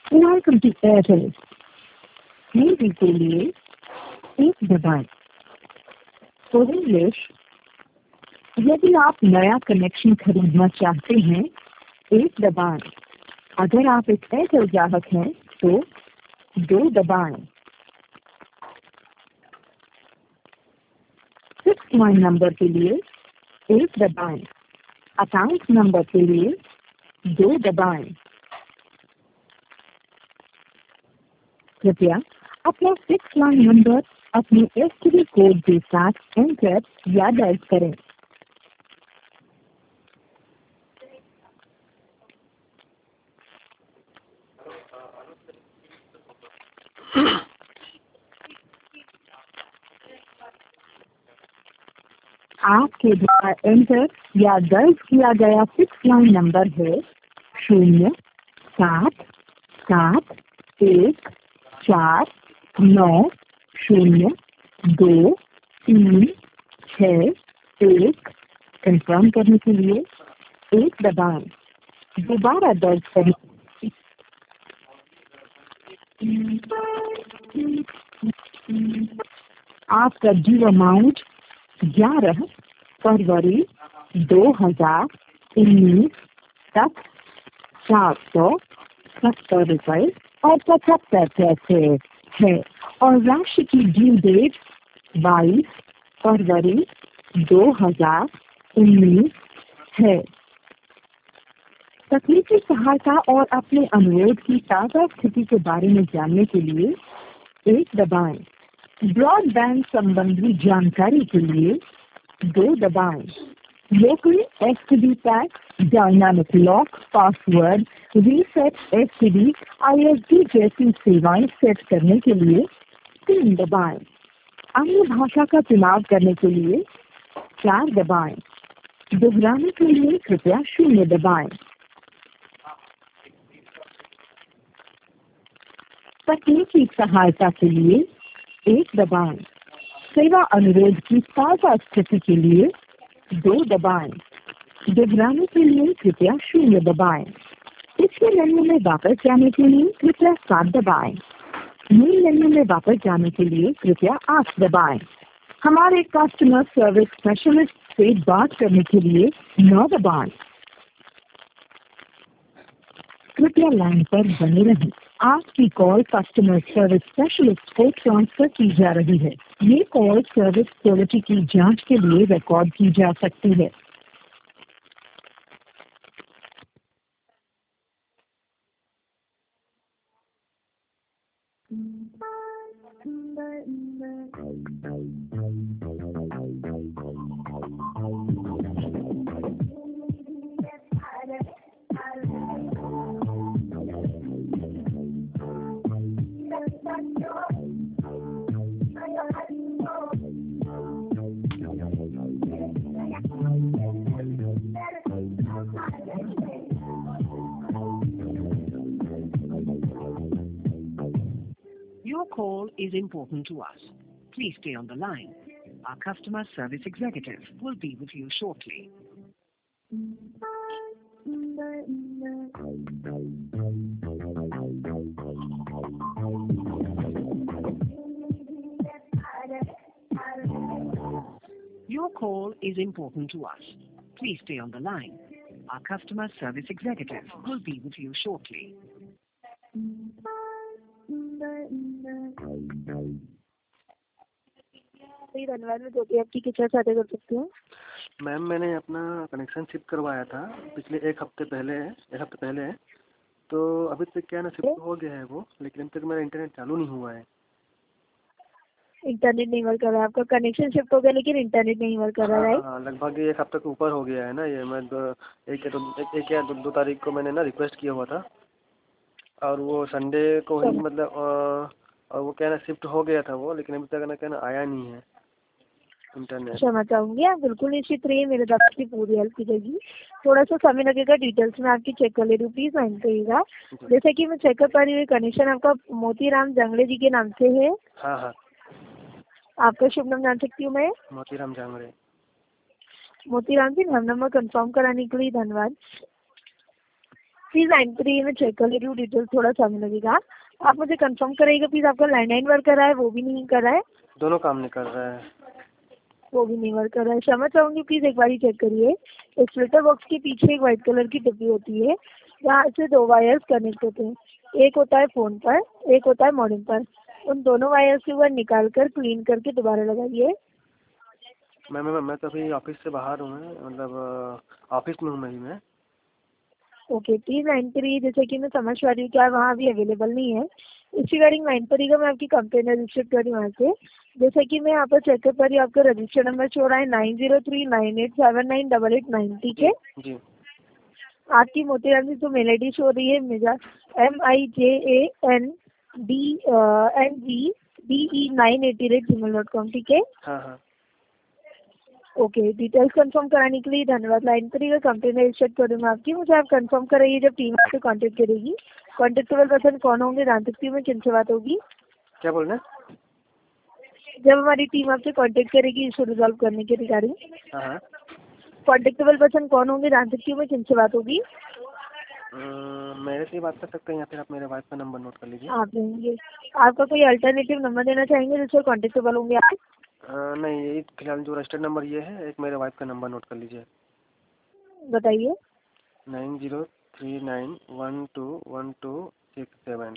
Welcome to Airtel. Hindi के लिए एक दबाएं। फॉर इंग्लिश, यदि आप नया कनेक्शन खरीदना चाहते हैं, एक दबाएं। अगर आप एक एयरटेल ग्राहक हैं तो 2 दबाएं। 6 लाइन नंबर के लिए 1 दबाएं। अकाउंट नंबर के लिए 2 दबाएं। कृपया अपना 6 लाइन नंबर अपने एसटीडी कोड के साथ एंटर या डायल करें। आपके द्वारा एंटर या दर्ज किया गया 6 लाइन नंबर है 07714902361। कंफर्म करने के लिए 1 दबाएं। दोबारा दर्ज करें। आपका ड्यू अमाउंट 11 फरवरी 2019 तक 470 रुपए और 75 पैसे है और राशि की ड्यू डेट 22 फरवरी 2019 है। तकनीकी सहायता और अपने अनुरोध की ताज़ा स्थिति के बारे में जानने के लिए 1 दबाएं। ब्रॉडबैंड संबंधी जानकारी के लिए 2 दबाएं। Local STD pack, dynamic lock, password, reset STD, ISD जैसी सेवाएं सेट करने के लिए 3 दबाएं। अन्य भाषा का चुनाव करने के लिए 4 दबाएं। दोहराने के लिए कृपया 0 दबाएं। तकनीकी सहायता के लिए 1 दबाएं। सेवा अनुरोध की ताज़ा स्थिति के लिए 2 दबाएं। दोहराने के लिए कृपया 0 दबाएं। पिछले मेन्यू में वापस जाने के लिए कृपया 7 दबाएं। मूल मेन्यू में वापस जाने के लिए कृपया 8 दबाएं। हमारे कस्टमर सर्विस स्पेशलिस्ट से बात करने के लिए 9 दबाएं। कृपया लाइन पर बने रहें। आपकी कॉल कस्टमर सर्विस स्पेशलिस्ट को ट्रांसफर की जा रही है। ये कॉल सर्विस क्वालिटी की जांच के लिए रिकॉर्ड की जा सकती है। Your call is important to us. Please stay on the line. Our customer service executive will be with you shortly. Your call is important to us. Please stay on the line. Our customer service executive will be with you shortly. धन्यवाद। मैं ज्योति आपकी किस तरह सहायता कर सकती हूँ? Ma'am, मैंने अपना कनेक्शन शिफ्ट करवाया था पिछले एक हफ्ते पहले। तो अभी तक क्या ना शिफ्ट हो गया है वो, लेकिन अभी तक मेरा इंटरनेट चालू नहीं हुआ है। इंटरनेट नहीं वर्क कर रहा है आपका? कनेक्शन शिफ्ट हो गया लेकिन इंटरनेट नहीं वर्क कर रहा है? हाँ, लगभग 1 हफ्ते के ऊपर हो गया है ना। ये मैं एक या दो तारीख को मैंने ना रिक्वेस्ट किया हुआ था और वो संडे को ही मतलब और वो क्या ना शिफ्ट हो गया था वो, लेकिन अभी तक ना क्या ना आया नहीं है इंटरनेट। क्षमा चाहूंगी, आप बिल्कुल निश्चित रहिए, मेरे तरफ से पूरी हेल्प की जाएगी। थोड़ा सा समय लगेगा, डिटेल्स में आपकी चेक कर ले रही हूँ, प्लीज लाइन करिएगा। जैसे कि मैं चेक कर पा रही हूँ, कनेक्शन आपका मोतीराम जांगड़े जी के नाम से है। हाँ। आपका शुभ नाम जान सकती हूँ मैं? मोतीराम जांगड़े। मोतीराम जी, नाम नंबर कंफर्म कराने के लिए धन्यवाद। प्लीज लाइन पर रहिए, मैं चेक कर ले रही हूँ डिटेल्स, थोड़ा समय लगेगा। आप मुझे कंफर्म कराइएगा प्लीज, आपका लैंडलाइन वर्क कर रहा है, वो भी नहीं कर रहा है? दोनों काम नहीं कर रहा है। वो भी नहीं वर्क कर रहा है। क्षमा चाहूंगी, प्लीज एक बार ही चेक करिए। एक स्प्लिटर बॉक्स के पीछे एक व्हाइट कलर की डिब्बी होती है, जहाँ से दो वायर्स कनेक्ट होते हैं। एक होता है फोन पर, एक होता है मॉडेम पर। उन दोनों वायर्स को बार निकाल कर क्लीन करके दोबारा लगाइए। मैं तो अभी ऑफिस से बाहर हूँ, मैं मतलब ऑफिस में हूँ मैं। ओके, प्लीज लाइन पर रहिए। जैसे कि मैं समझ पा रही हूँ कि आप वहाँ अभी अवेलेबल नहीं है, इस रिगार्डिंग लाइन पर रहिएगा। मैं आपकी कंप्लेन रजिस्टर कर रही हूँ वहाँ से। जैसे कि मैं यहाँ पर चेकअप कर रही हूँ, आपका रजिस्टर नंबर शो रहा है 9039879889, ठीक है? जी। आपकी मोतीराम जी जो मेल आई डी शो रही है मेरा MIJANDNGDE9 ठीक है? हाँ हाँ। ओके, डिटेल्स कंफर्म कराने के लिए धन्यवाद। लाइन पर कंप्लेन रजिस्टर करूँगा आपकी। मुझे आप कंफर्म कराइए जब टीम आपसे कांटेक्ट करेगी, कॉन्टेक्टेबल पर्सन कौन होंगे, जान सकती हूँ मैं किनसे बात होगी? क्या बोल रहे हैं? जब हमारी टीम आपसे कांटेक्ट करेगी इशू रिजॉल्व करने के रिगार्डिंग, हाँ हाँ। कॉन्टेक्टेबल पर्सन कौन होंगे, जान सकती हूँ मैं किनसे बात होगी? मेरे से ही बात कर सकते हैं या फिर आप मेरे वाइफ का नंबर नोट कर लीजिए। आप रहेंगे। आपका कोई अल्टरनेटिव नंबर देना चाहेंगे जिससे कॉन्टेक्टेबल होंगे आप? नहीं, यही फिलहाल जो रजिस्टर्ड नंबर ये है, एक मेरे वाइफ का नंबर नोट कर लीजिए। बताइए। 9039121267।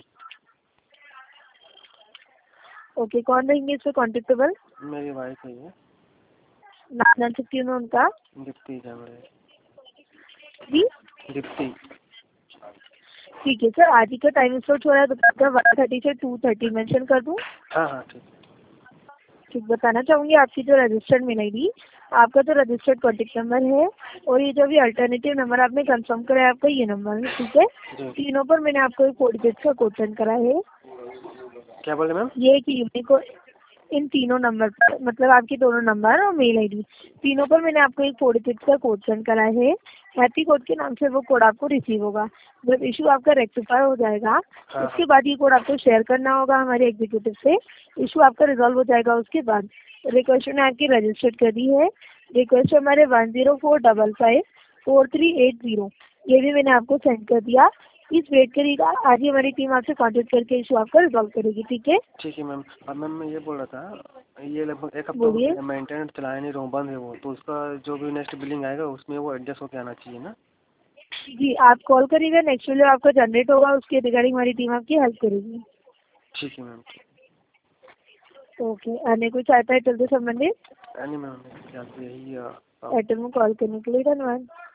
ओके, कौन रहेंगे इस पे कॉन्टेक्टेबल? मेरी वाइफ है ये, नाम जान सकती हूँ मैं उनका? दीप्ति झगड़े। जी, दीप्ति। ठीक है सर। आज ही का टाइम स्लॉट हो रहा है दोपहर का 1:30 से 2:30, मेंशन कर दूँ? हाँ हाँ ठीक। ठीक, बताना चाहूँगी आपकी जो रजिस्टर्ड मेल आईडी, आपका जो रजिस्टर्ड कॉन्टेक्ट नंबर है और ये जो भी अल्टरनेटिव नंबर आपने कंफर्म करा है आपका ये नंबर है, ठीक है? जी। तीनों पर मैंने आपको एक 4 डिजिट का कोड सेंड करा है। क्या बोले मैम? ये एक यूनिक, इन तीनों नंबर पर, मतलब आपके दोनों नंबर और मेल आईडी तीनों पर मैंने आपको एक 4 डिजिट का कोड सेंड करा है। हैप्पी कोड के नाम से वो कोड आपको रिसीव होगा। जब इशू आपका रेक्टिफाई हो जाएगा हाँ उसके बाद ये कोड आपको शेयर करना होगा हमारे एग्जीक्यूटिव से। इशू आपका रिजॉल्व हो जाएगा उसके बाद। रिक्वेस्ट ने आपकी रजिस्टर्ड कर दी है। रिक्वेस्ट हमारे 10455438 ये भी मैंने आपको सेंड कर दिया। प्लीज वेट करिएगा, आज ही हमारी टीम आपसे कांटेक्ट करके इशू आपका रिजॉल्व करेगी, ठीक है? ठीक है मैम। अब मैम मैं ये बोल रहा था, ये लगभग एक हफ्ता हो बोलिए। गया मैं इंटरनेट चलाया नहीं रहा हूँ, बंद है वो, तो उसका जो भी नेक्स्ट बिलिंग आएगा उसमें वो एडजस्ट होकर आना चाहिए ना? जी, आप कॉल करिएगा, नेक्स्ट बिल आपका जनरेट होगा, उसके रिगार्डिंग हमारी टीम आपकी हेल्प करेगी। ठीक है मैम। ओके, अन्य कुछ आता है एयरटेल से संबंधित? नहीं मैम, ख्याल से यही एयरटेल में कॉल करने के लिए धन्यवाद।